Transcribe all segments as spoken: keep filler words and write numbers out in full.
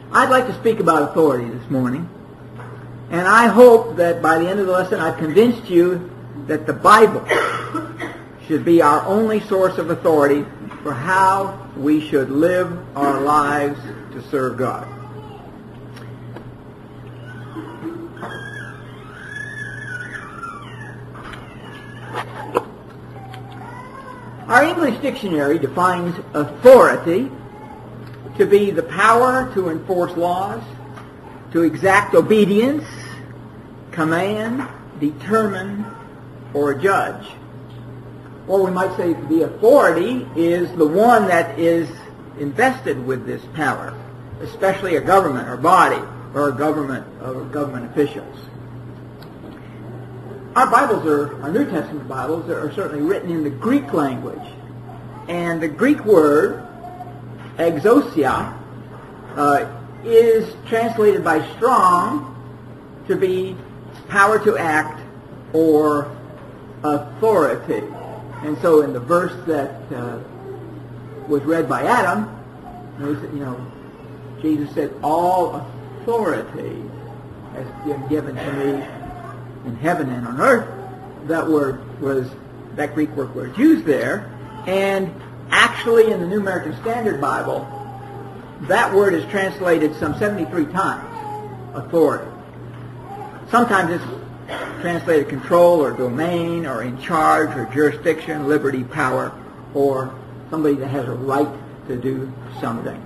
I'd like to speak about authority this morning, and I hope that by the end of the lesson I've convinced you that the Bible should be our only source of authority for how we should live our lives to serve God. Our English dictionary defines authority to be the power to enforce laws, to exact obedience, command, determine, or judge. Or we might say the authority is the one that is invested with this power, especially a government or body or a government or government officials. Our Bibles are, our New Testament Bibles are certainly written in the Greek language. And the Greek word, exousia, uh, is translated by Strong to be power to act or authority. And so in the verse that uh, was read by Adam, you know, Jesus said, all authority has been given to me in heaven and on earth. That word was, that Greek word was used there. And actually in the New American Standard Bible, that word is translated some seventy-three times, authority. Sometimes it's translated control or domain or in charge or jurisdiction, liberty, power, or somebody that has a right to do something.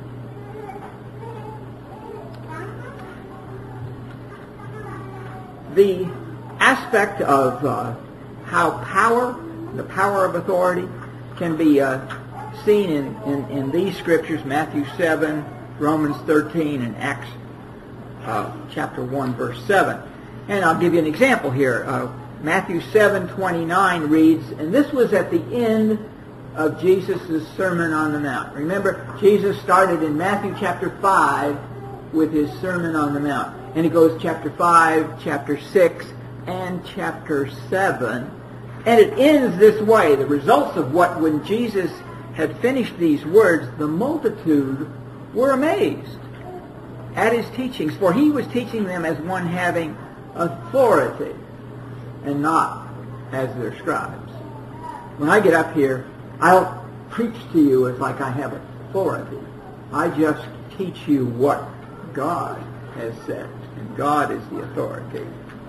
The aspect of uh, how power, the power of authority, can be uh, seen in, in, in these scriptures, Matthew seven, Romans thirteen, and Acts uh, chapter one, verse seven. And I'll give you an example here. Uh, Matthew seven twenty-nine reads, and this was at the end of Jesus' Sermon on the Mount. Remember, Jesus started in Matthew chapter five with his Sermon on the Mount. And he goes chapter five, chapter six, and chapter seven. And it ends this way. The results of what, when Jesus had finished these words, the multitude were amazed at his teachings, for he was teaching them as one having authority and not as their scribes. When I get up here, I don't preach to you as like I have authority. I just teach you what God has said, and God is the authority.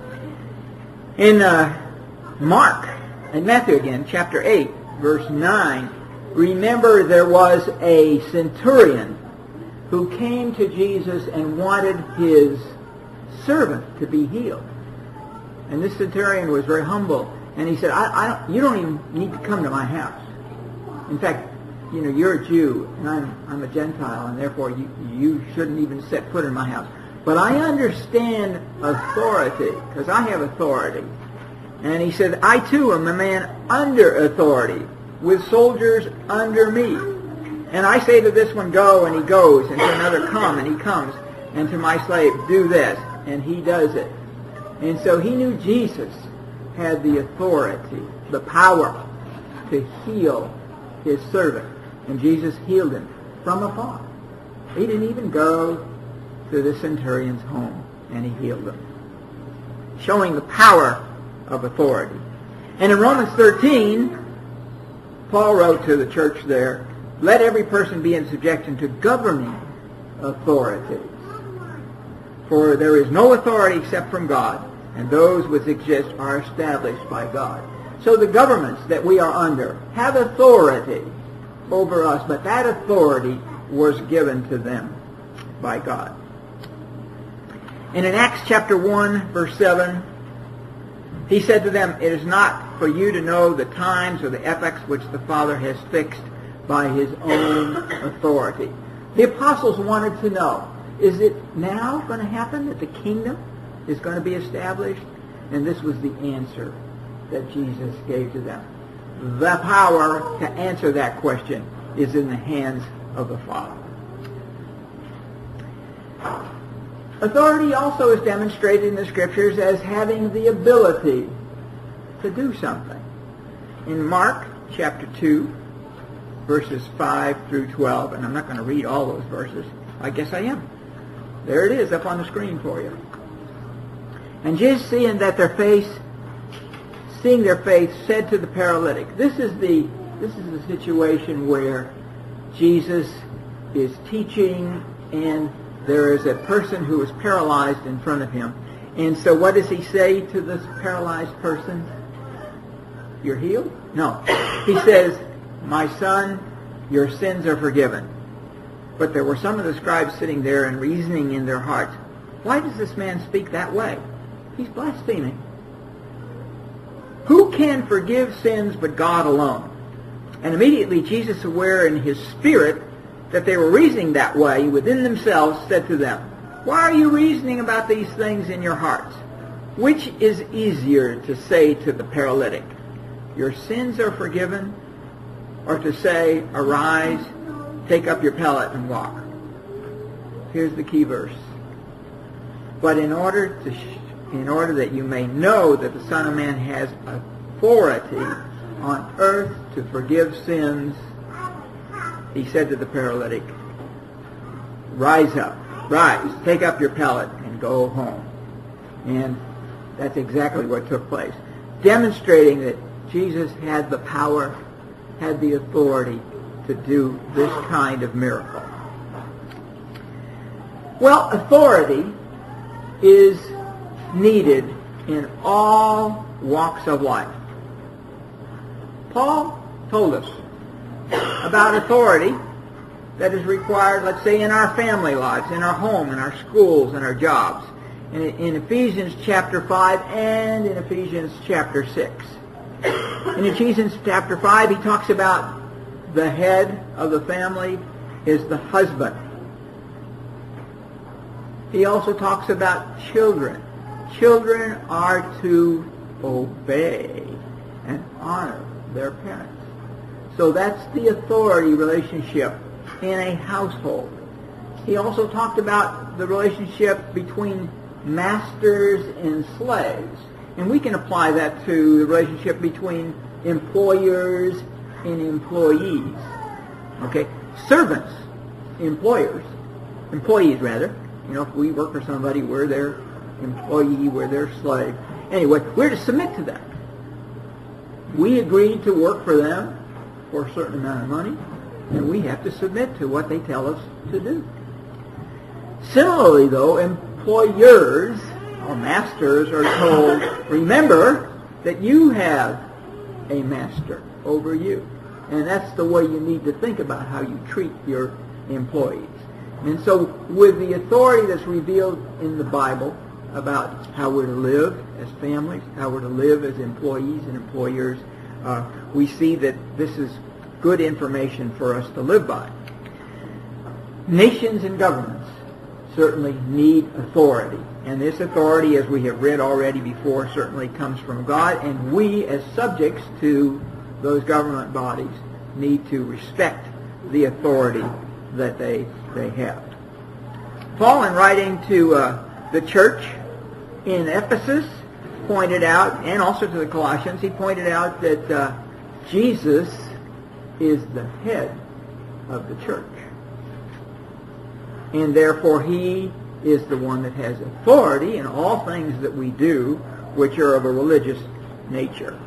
In uh, Mark, and Matthew again, chapter eight, verse nine, remember there was a centurion who came to Jesus and wanted his servant to be healed. And this centurion was very humble, and he said, I, I don't, you don't even need to come to my house. In fact, you know, you're a Jew, and I'm, I'm a Gentile, and therefore you, you shouldn't even set foot in my house. But I understand authority, because I have authority. And he said, I too am a man under authority, with soldiers under me. And I say to this one, go, and he goes, and to another, come, and he comes, and to my slave, do this, and he does it. And so he knew Jesus had the authority, the power to heal his servant. And Jesus healed him from afar. He didn't even go to the centurion's home, and he healed him, showing the power of authority. And in Romans thirteen, Paul wrote to the church there, let every person be in subjection to governing authorities. For there is no authority except from God, and those which exist are established by God. So the governments that we are under have authority over us, but that authority was given to them by God. And in Acts chapter one, verse seven, he said to them, it is not for you to know the times or the epochs which the Father has fixed by his own authority. The apostles wanted to know, is it now going to happen that the kingdom is going to be established? And this was the answer that Jesus gave to them. The power to answer that question is in the hands of the Father. Authority also is demonstrated in the Scriptures as having the ability to do something. In Mark chapter two, verses five through twelve, and I'm not going to read all those verses. I guess I am. There it is up on the screen for you. And Jesus, seeing that their face, seeing their faith, said to the paralytic. This is the this is the situation where Jesus is teaching, and there is a person who is paralyzed in front of him. And so what does he say to this paralyzed person? You're healed? No. He says, my son, your sins are forgiven. But there were some of the scribes sitting there and reasoning in their hearts, why does this man speak that way? He's blaspheming. Who can forgive sins but God alone? And immediately Jesus, aware in his spirit that they were reasoning that way within themselves, said to them, why are you reasoning about these things in your hearts? Which is easier to say to the paralytic, your sins are forgiven, or to say, arise, take up your pallet and walk? Here's the key verse. But in order to, sh- in order that you may know that the Son of Man has authority on earth to forgive sins, he said to the paralytic, rise up, rise, take up your pallet and go home. And that's exactly what took place, demonstrating that Jesus had the power, had the authority to do this kind of miracle. Well, authority is needed in all walks of life. Paul told us about authority that is required, let's say, in our family lives, in our home, in our schools, in our jobs. In, in Ephesians chapter five and in Ephesians chapter six. In Ephesians chapter five, he talks about the head of the family is the husband. He also talks about children. Children are to obey and honor their parents. So that's the authority relationship in a household. He also talked about the relationship between masters and slaves. And we can apply that to the relationship between employers and employees. Okay? Servants, employers, employees rather. You know, if we work for somebody, we're their employee, we're their slave. Anyway, we're to submit to them. We agreed to work for them for a certain amount of money, and we have to submit to what they tell us to do. Similarly, though, employers or masters are told, remember that you have a master over you. And that's the way you need to think about how you treat your employees. And so with the authority that's revealed in the Bible about how we're to live as families, how we're to live as employees and employers, uh, we see that this is good information for us to live by. Nations and governments certainly need authority. And this authority, as we have read already before, certainly comes from God. And we, as subjects to those government bodies, need to respect the authority that they they have. Paul, in writing to uh, the church in Ephesus, pointed out, and also to the Colossians, he pointed out that uh, Jesus is the head of the church. And therefore he is the one that has authority in all things that we do which are of a religious nature.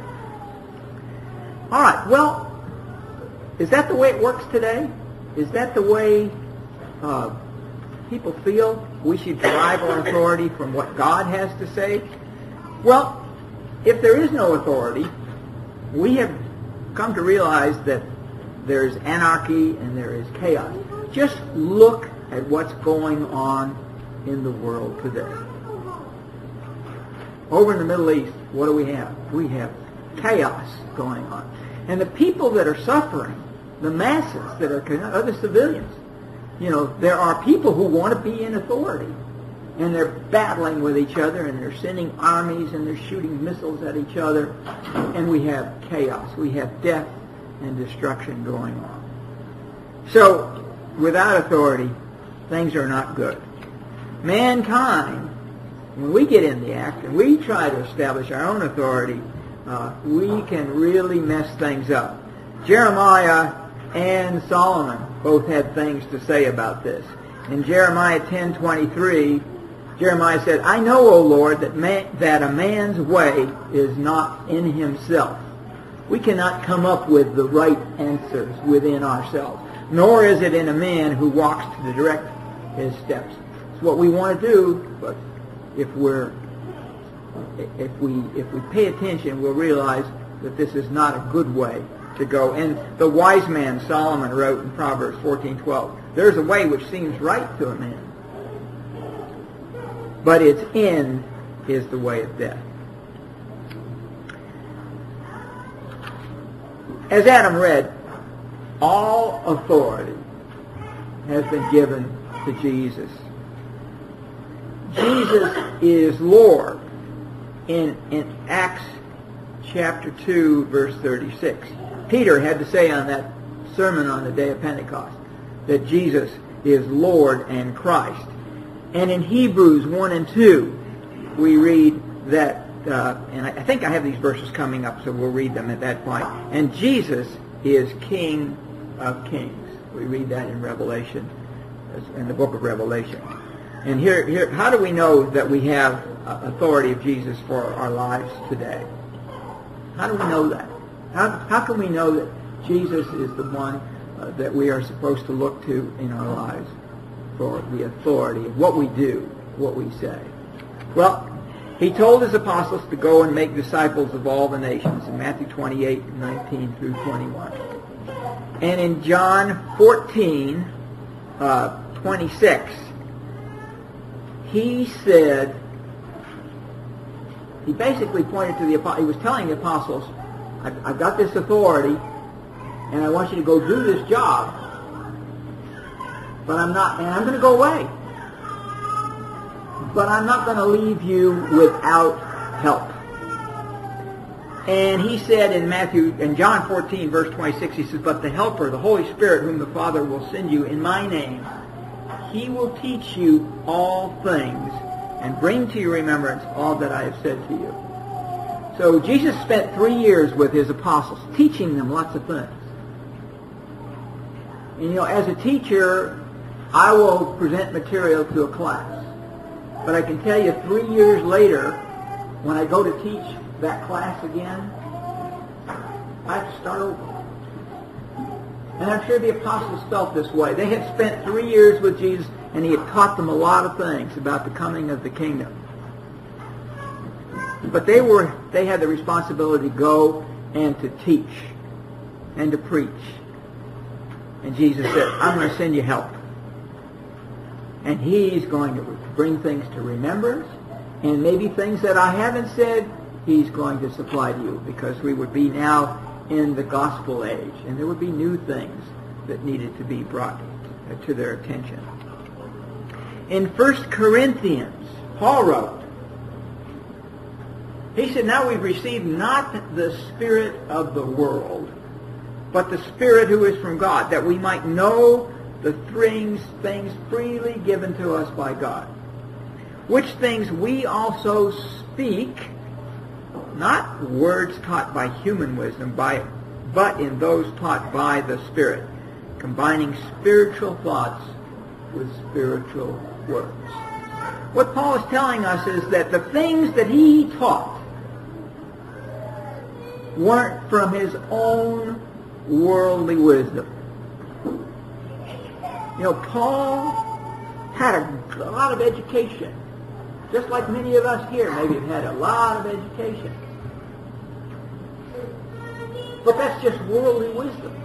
All right, well, is that the way it works today? Is that the way uh, people feel we should derive our authority from what God has to say? Well, if there is no authority, we have come to realize that there's anarchy and there is chaos. Just look at what's going on in the world today. Over in the Middle East, what do we have? We have chaos going on. And the people that are suffering, the masses that are, are the civilians. You know, there are people who want to be in authority. And they're battling with each other, and they're sending armies, and they're shooting missiles at each other. And we have chaos. We have death and destruction going on. So, without authority, things are not good. Mankind, when we get in the act and we try to establish our own authority, uh, we can really mess things up. Jeremiah and Solomon both had things to say about this. In Jeremiah ten twenty-three, Jeremiah said, I know, O Lord, that, man, that a man's way is not in himself. We cannot come up with the right answers within ourselves, nor is it in a man who walks to direct his steps. It's what we want to do, but if we're if we if we pay attention, we'll realize that this is not a good way to go. And the wise man Solomon wrote in Proverbs fourteen twelve, there's a way which seems right to a man, but its end is the way of death. As Adam read, all authority has been given to Jesus. Jesus is Lord in, in Acts chapter two, verse thirty-six. Peter had to say on that sermon on the day of Pentecost that Jesus is Lord and Christ. And in Hebrews one and two, we read that, uh, and I think I have these verses coming up, so we'll read them at that point. And Jesus is King of Kings. We read that in Revelation, in the book of Revelation. And here, here, how do we know that we have authority of Jesus for our lives today? How do we know that? How, how can we know that Jesus is the one uh, that we are supposed to look to in our lives for the authority of what we do, what we say? Well, he told his apostles to go and make disciples of all the nations in Matthew twenty-eight, nineteen through twenty-one. And in John fourteen, uh, twenty-six, he said, he basically pointed to the apostles, he was telling the apostles, I've, I've got this authority, and I want you to go do this job, but I'm not, and I'm going to go away. But I'm not going to leave you without help. And he said in Matthew, in John fourteen, verse twenty-six, he says, but the Helper, the Holy Spirit, whom the Father will send you in my name, he will teach you all things and bring to your remembrance all that I have said to you. So Jesus spent three years with his apostles, teaching them lots of things. And you know, as a teacher, I will present material to a class. But I can tell you, three years later, when I go to teach that class again, I have to start over. And I'm sure the apostles felt this way. They had spent three years with Jesus, and he had taught them a lot of things about the coming of the kingdom. But they were they had the responsibility to go and to teach and to preach. And Jesus said, I'm going to send you help. And he's going to bring things to remembrance, and maybe things that I haven't said, he's going to supply to you, because we would be now in the gospel age, and there would be new things that needed to be brought to their attention. In First Corinthians, Paul wrote, he said, now we've received not the spirit of the world, but the Spirit who is from God, that we might know the things, things freely given to us by God, which things we also speak, not words taught by human wisdom, by, but in those taught by the Spirit, combining spiritual thoughts with spiritual words. What Paul is telling us is that the things that he taught weren't from his own worldly wisdom. You know, Paul had a lot of education, just like many of us here maybe have had a lot of education. But that's just worldly wisdom.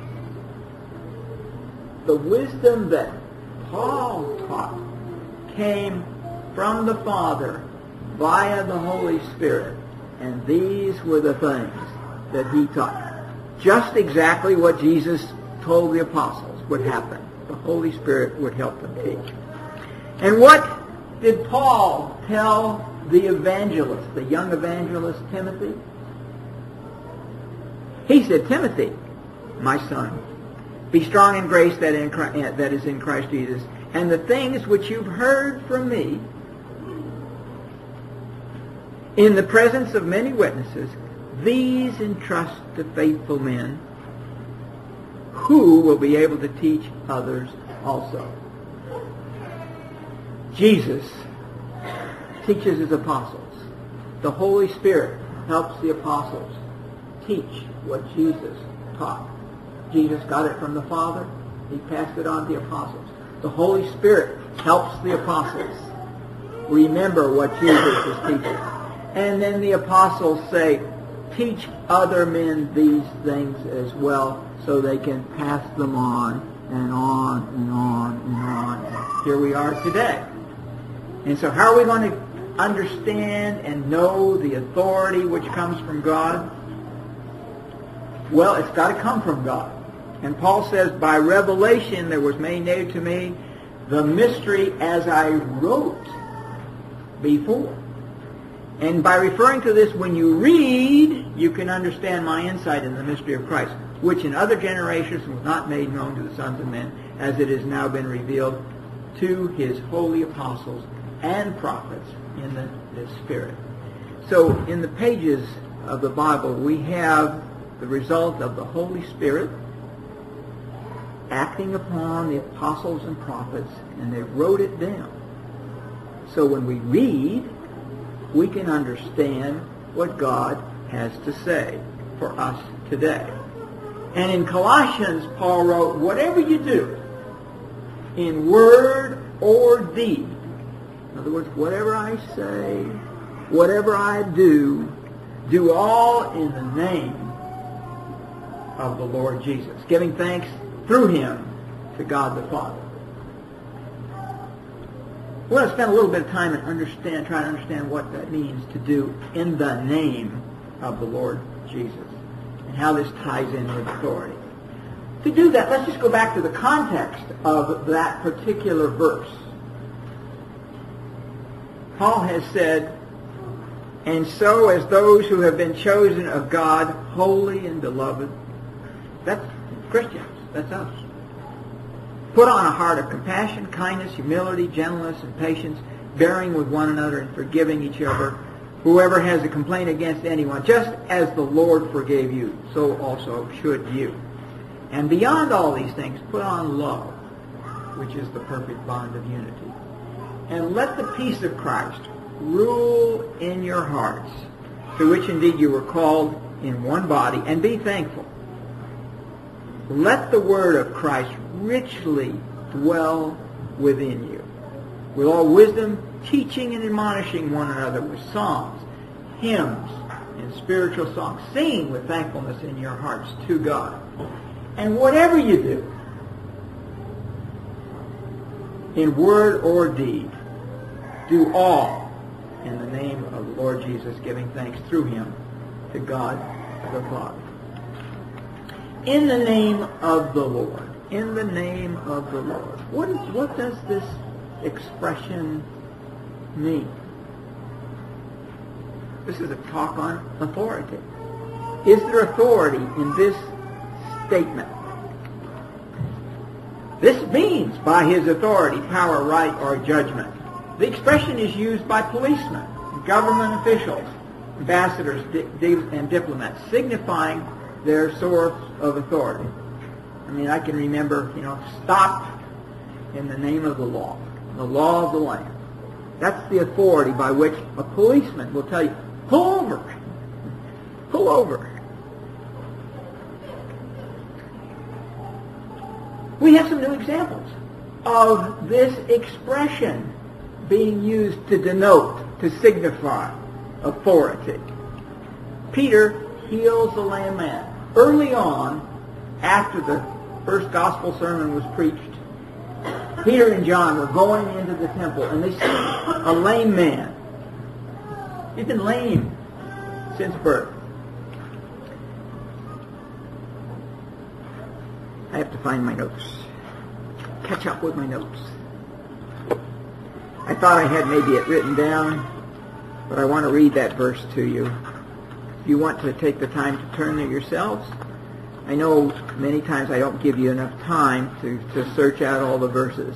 The wisdom that Paul taught came from the Father via the Holy Spirit, and these were the things that he taught. Just exactly what Jesus told the apostles would happen. The Holy Spirit would help them teach. And what did Paul tell the evangelist, the young evangelist Timothy? He said, Timothy, my son, be strong in grace that, in Christ, that is in Christ Jesus, and the things which you've heard from me in the presence of many witnesses, these entrust to faithful men who will be able to teach others also. Jesus teaches his apostles. The Holy Spirit helps the apostles teach what Jesus taught. Jesus got it from the Father. He passed it on to the apostles. The Holy Spirit helps the apostles remember what Jesus is teaching. And then the apostles say, teach other men these things as well, so they can pass them on and on and on and on. And here we are today. And so how are we going to understand and know the authority which comes from God? Well, it's got to come from God. And Paul says, by revelation there was made known to me the mystery as I wrote before. And by referring to this, when you read, you can understand my insight in the mystery of Christ, which in other generations was not made known to the sons of men, as it has now been revealed to his holy apostles and prophets in the, the Spirit. So in the pages of the Bible, we have the result of the Holy Spirit acting upon the apostles and prophets, and they wrote it down. So when we read, we can understand what God has to say for us today. And in Colossians, Paul wrote, whatever you do, in word or deed, in other words, whatever I say, whatever I do, do all in the name of the Lord Jesus, giving thanks through him to God the Father. We're going to spend a little bit of time and understand, try to understand what that means to do in the name of the Lord Jesus and how this ties in with authority. To do that, let's just go back to the context of that particular verse. Paul has said, and so as those who have been chosen of God, holy and beloved, that's Christians, that's us. Put on a heart of compassion, kindness, humility, gentleness, and patience, bearing with one another and forgiving each other. Whoever has a complaint against anyone, just as the Lord forgave you, so also should you. And beyond all these things, put on love, which is the perfect bond of unity. And let the peace of Christ rule in your hearts, to which indeed you were called in one body, and be thankful. Let the word of Christ richly dwell within you, with all wisdom, teaching and admonishing one another with psalms, hymns, and spiritual songs, singing with thankfulness in your hearts to God. And whatever you do, in word or deed, do all in the name of the Lord Jesus, giving thanks through him to God the Father. In the name of the Lord. In the name of the Lord. What, is, what does this expression mean? This is a talk on authority. Is there authority in this statement? This means by his authority, power, right, or judgment. The expression is used by policemen, government officials, ambassadors, di- di- and diplomats, signifying their source of authority. I mean, I can remember, you know, stop in the name of the law, the law of the land. That's the authority by which a policeman will tell you, pull over, pull over. We have some new examples of this expression being used to denote, to signify authority. Peter heals the lame man. Early on, after the first gospel sermon was preached, Peter and John were going into the temple, and they see a lame man. He's been lame since birth. I have to find my notes. Catch up with my notes. I thought I had maybe it written down, but I want to read that verse to you. If you want to take the time to turn there yourselves, I know many times I don't give you enough time to, to search out all the verses.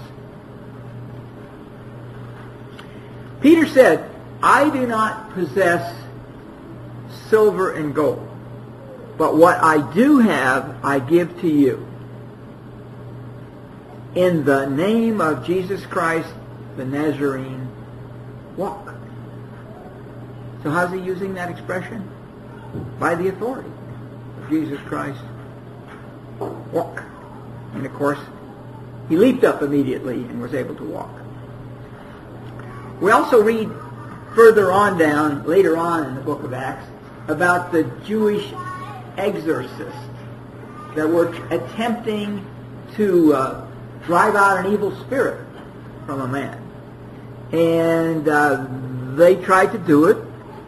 Peter said, I do not possess silver and gold, but what I do have I give to you. in the name of Jesus Christ, the Nazarene, walk. So how's he using that expression? By the authority of Jesus Christ, walk. And of course, he leaped up immediately and was able to walk. We also read further on down, later on in the book of Acts, about the Jewish exorcists that were attempting to uh, drive out an evil spirit from a man. And uh, they tried to do it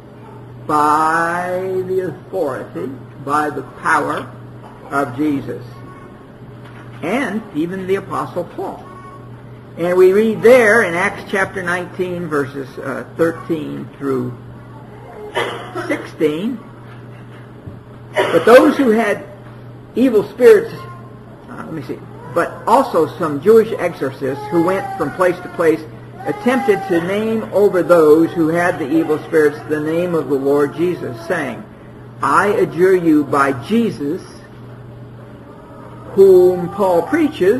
by the authority, by the power of Jesus, and even the Apostle Paul. And we read there in Acts chapter nineteen, verses uh, thirteen through sixteen, but those who had evil spirits, uh, let me see, but also some Jewish exorcists who went from place to place attempted to name over those who had the evil spirits the name of the Lord Jesus, saying, I adjure you by Jesus, whom Paul preaches.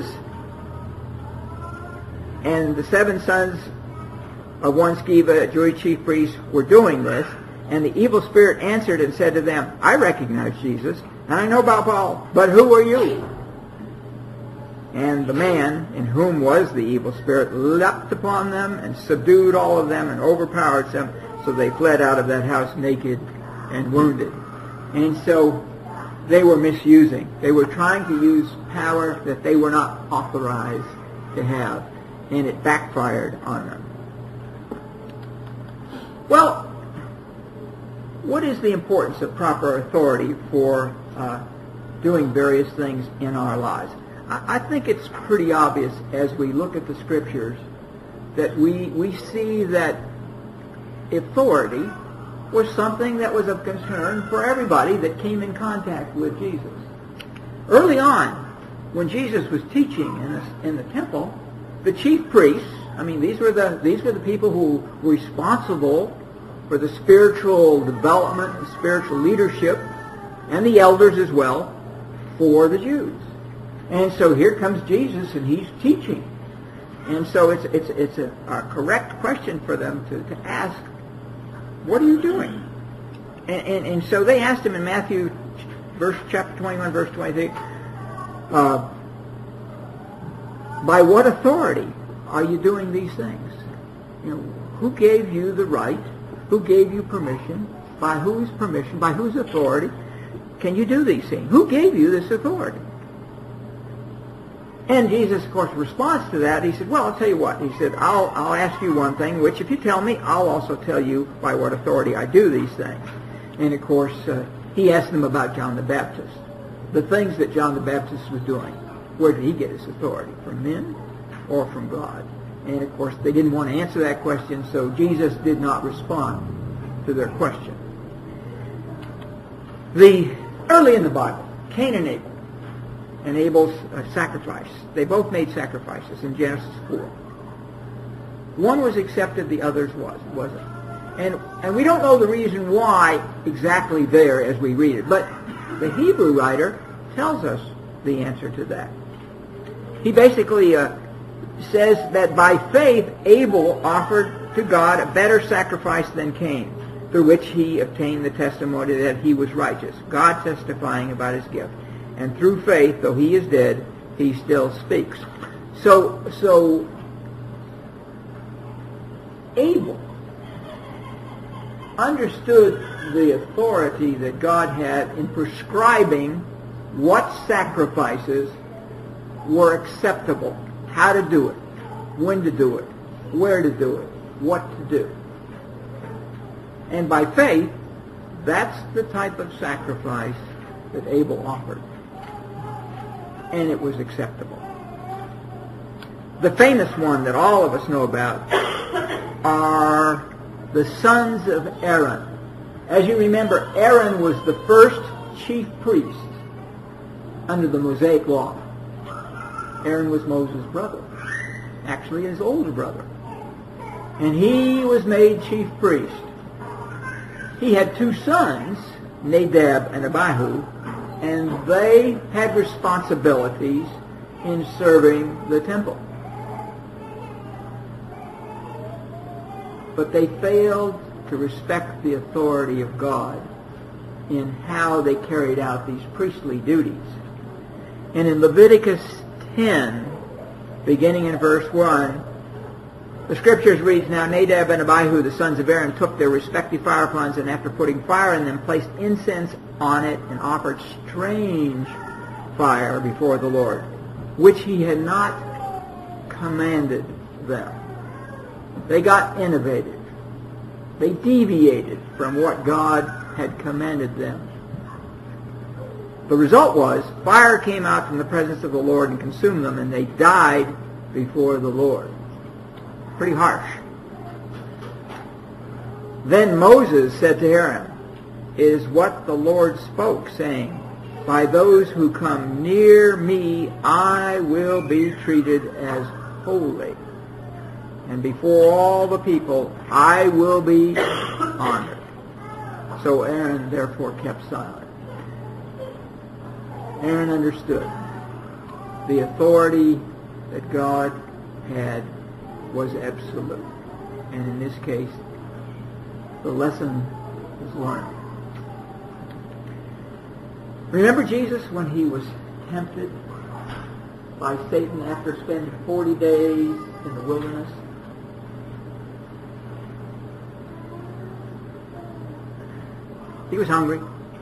And the seven sons of one Sceva, a Jewish chief priest, were doing this. And the evil spirit answered and said to them, I recognize Jesus, and I know about Paul, but who are you? And the man in whom was the evil spirit leapt upon them and subdued all of them and overpowered them, so they fled out of that house naked and wounded. And so they were misusing. They were trying to use power that they were not authorized to have, and it backfired on them. Well, what is the importance of proper authority for uh, doing various things in our lives? I think it's pretty obvious as we look at the Scriptures that we, we see that authority was something that was of concern for everybody that came in contact with Jesus. Early on, when Jesus was teaching in the, in the temple, the chief priests, I mean, these were the these were the people who were responsible for the spiritual development, the spiritual leadership, and the elders as well, for the Jews. And so here comes Jesus, and he's teaching. And so it's it's it's a, a correct question for them to, to ask, what are you doing? And, and, and so they asked him in Matthew verse chapter twenty-one, verse twenty-three, uh, by what authority are you doing these things? You know, who gave you the right? Who gave you permission? By whose permission? By whose authority can you do these things? Who gave you this authority? And Jesus, of course, responds to that. He said, well, I'll tell you what. He said, I'll, I'll ask you one thing, which if you tell me, I'll also tell you by what authority I do these things. And, of course, uh, he asked them about John the Baptist. The things that John the Baptist was doing. Where did he get his authority? From men or from God? And, of course, they didn't want to answer that question, so Jesus did not respond to their question. The early in the Bible, Cain and Abel. And Abel's uh, sacrifice. They both made sacrifices in Genesis four. One was accepted, the other's was, wasn't. And, and we don't know the reason why exactly there as we read it, but the Hebrew writer tells us the answer to that. He basically uh, says that by faith Abel offered to God a better sacrifice than Cain, through which he obtained the testimony that he was righteous, God testifying about his gift. And through faith, though he is dead, he still speaks. So, so Abel understood the authority that God had in prescribing what sacrifices were acceptable, how to do it, when to do it, where to do it, what to do. And by faith, that's the type of sacrifice that Abel offered. And it was acceptable. The famous one that all of us know about are the sons of Aaron. As you remember, Aaron was the first chief priest under the Mosaic law. Aaron was Moses' brother, actually his older brother. And he was made chief priest. He had two sons, Nadab and Abihu, and they had responsibilities in serving the temple. But they failed to respect the authority of God in how they carried out these priestly duties. And in Leviticus ten, beginning in verse one, the Scriptures reads, "Now Nadab and Abihu, the sons of Aaron, took their respective fire ponds, and after putting fire in them, placed incense on it, and offered strange fire before the Lord, which he had not commanded them." They got innovative. They deviated from what God had commanded them. The result was, fire came out from the presence of the Lord and consumed them, and they died before the Lord. Pretty harsh. Then Moses said to Aaron, "It is what the Lord spoke, saying, by those who come near me I will be treated as holy, and before all the people I will be honored." So Aaron therefore kept silent. Aaron understood the authority that God had was absolute. And in this case, the lesson was learned. Remember Jesus when he was tempted by Satan after spending forty days in the wilderness? He was hungry.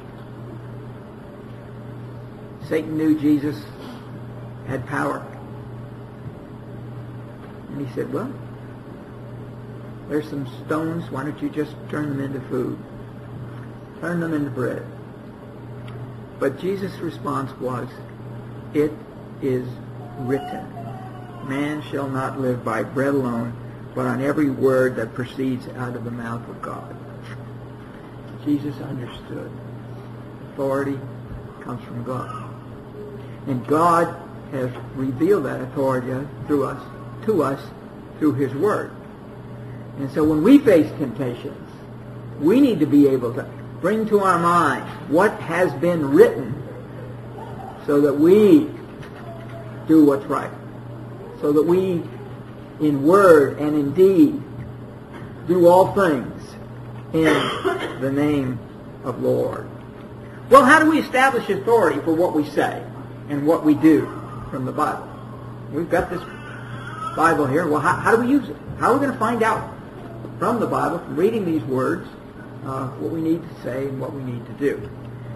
Satan knew Jesus had power. And he said, "Well, there's some stones. Why don't you just turn them into food? Turn them into bread." But Jesus' response was, "It is written, man shall not live by bread alone, but on every word that proceeds out of the mouth of God." Jesus understood. Authority comes from God. And God has revealed that authority through us, to us through His Word. And so when we face temptations, we need to be able to bring to our mind what has been written so that we do what's right. So that we, in word and in deed, do all things in the name of the Lord. Well, how do we establish authority for what we say and what we do from the Bible? We've got this Bible here. Well, how, how do we use it? How are we going to find out from the Bible, from reading these words, uh, what we need to say and what we need to do?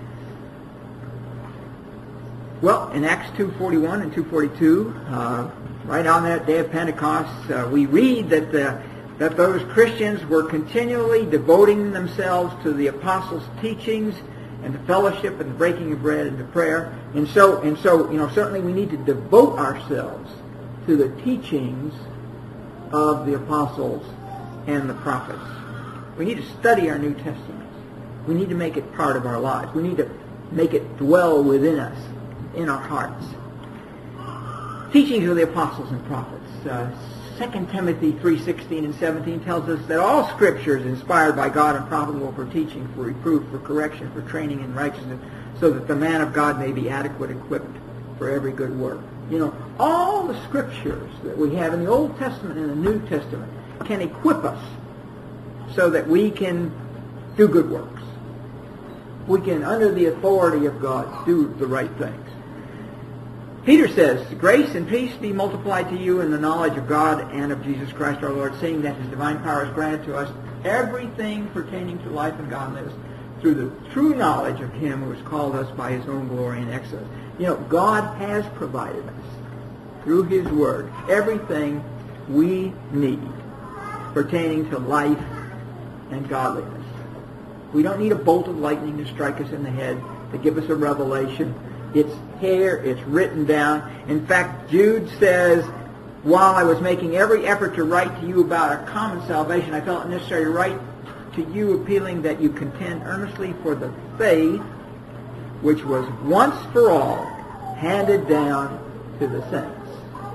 Well, in Acts two forty-one and two forty-two, uh, right on that day of Pentecost, uh, we read that the that those Christians were continually devoting themselves to the apostles' teachings and to fellowship and the breaking of bread and to prayer. And so, and so, you know, certainly we need to devote ourselves to the teachings of the apostles and the prophets. We need to study our New Testament. We need to make it part of our lives. We need to make it dwell within us, in our hearts. Teachings of the apostles and prophets. Uh, Second Timothy three sixteen and seventeen tells us that all Scripture is inspired by God and profitable for teaching, for reproof, for correction, for training in righteousness, so that the man of God may be adequate, equipped for every good work. You know, all the Scriptures that we have in the Old Testament and the New Testament can equip us so that we can do good works. We can, under the authority of God, do the right things. Peter says, "Grace and peace be multiplied to you in the knowledge of God and of Jesus Christ our Lord, seeing that His divine power has granted to us everything pertaining to life and godliness through the true knowledge of Him who has called us by His own glory and excellence." You know, God has provided us, through His Word, everything we need pertaining to life and godliness. We don't need a bolt of lightning to strike us in the head to give us a revelation. It's here, it's written down. In fact, Jude says, "While I was making every effort to write to you about a common salvation, I felt it necessary to write to you appealing that you contend earnestly for the faith which was once for all handed down to the saints."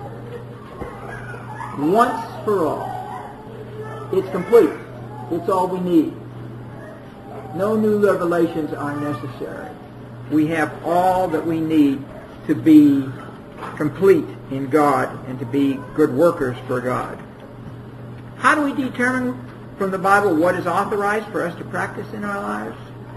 Once for all. It's complete. It's all we need. No new revelations are necessary. We have all that we need to be complete in God and to be good workers for God. How do we determine from the Bible what is authorized for us to practice in our lives?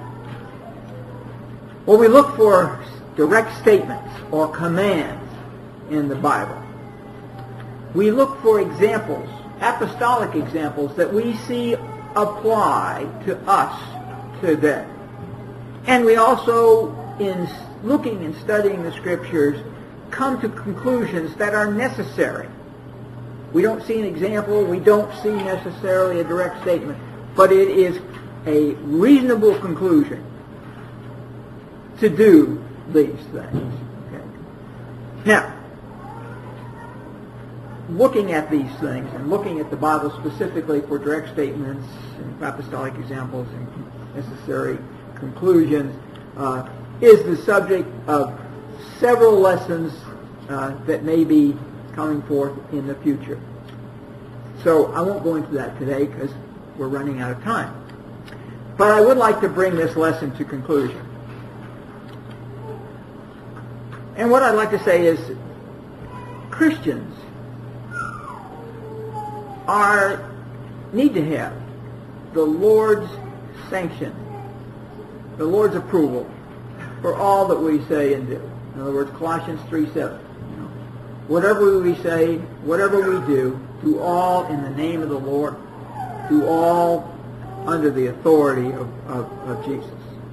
Well, we look for direct statements or commands in the Bible. We look for examples, apostolic examples that we see apply to us today. And we also, in looking and studying the Scriptures, come to conclusions that are necessary. We don't see an example, we don't see necessarily a direct statement, but it is a reasonable conclusion to do these things. Okay. Now, looking at these things and looking at the Bible specifically for direct statements and apostolic examples and necessary conclusions uh, is the subject of several lessons uh, that may be coming forth in the future. So I won't go into that today because we're running out of time. But I would like to bring this lesson to conclusion. And what I'd like to say is Christians are need to have the Lord's sanction, the Lord's approval for all that we say and do. In other words, Colossians three seven. You know, whatever we say, whatever we do, do all in the name of the Lord, do all under the authority of, of, of Jesus.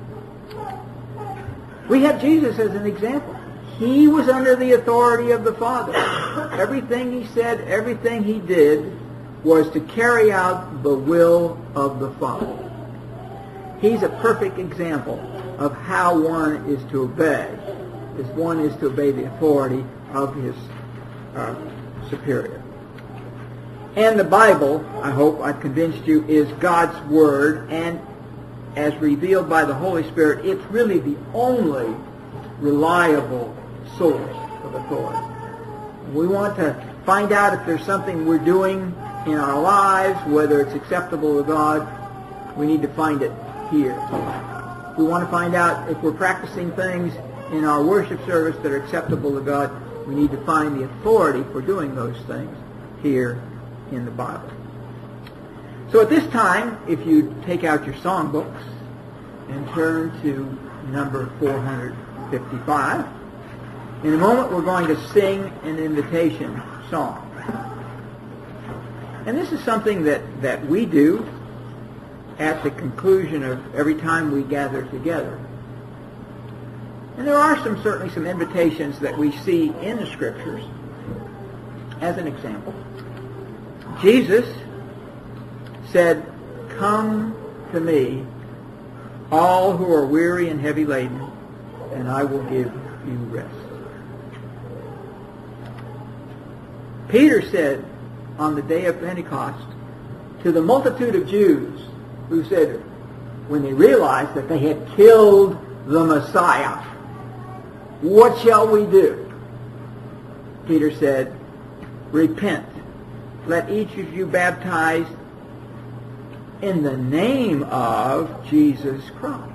We have Jesus as an example. He was under the authority of the Father. Everything he said, everything he did was to carry out the will of the Father. He's a perfect example of how one is to obey, as one is to obey the authority of his uh, superior. And the Bible, I hope I've convinced you, is God's Word, and as revealed by the Holy Spirit, it's really the only reliable source of authority. We want to find out if there's something we're doing in our lives, whether it's acceptable to God, we need to find it here. We want to find out if we're practicing things in our worship service that are acceptable to God, we need to find the authority for doing those things here in the Bible. So at this time, if you take out your songbooks and turn to number four hundred fifty-five, in a moment we're going to sing an invitation song. And this is something that, that we do at the conclusion of every time we gather together. And there are some certainly some invitations that we see in the Scriptures. As an example, Jesus said, "Come to me, all who are weary and heavy laden, and I will give you rest." Peter said on the day of Pentecost to the multitude of Jews who said, when they realized that they had killed the Messiah, "What shall we do?" Peter said, "Repent. Let each of you baptize in the name of Jesus Christ."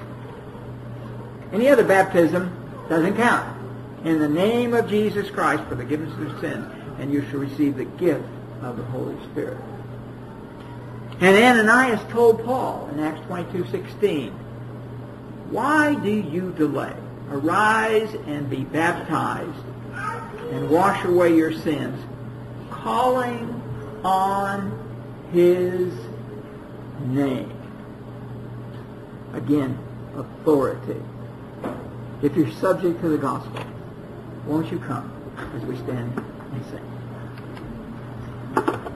Any other baptism doesn't count. In the name of Jesus Christ for the forgiveness of sins, and you shall receive the gift of the Holy Spirit. And Ananias told Paul in Acts twenty-two sixteen, "Why do you delay? Arise and be baptized and wash away your sins, calling on his name." Again, authority. If you're subject to the gospel, won't you come as we stand and sing?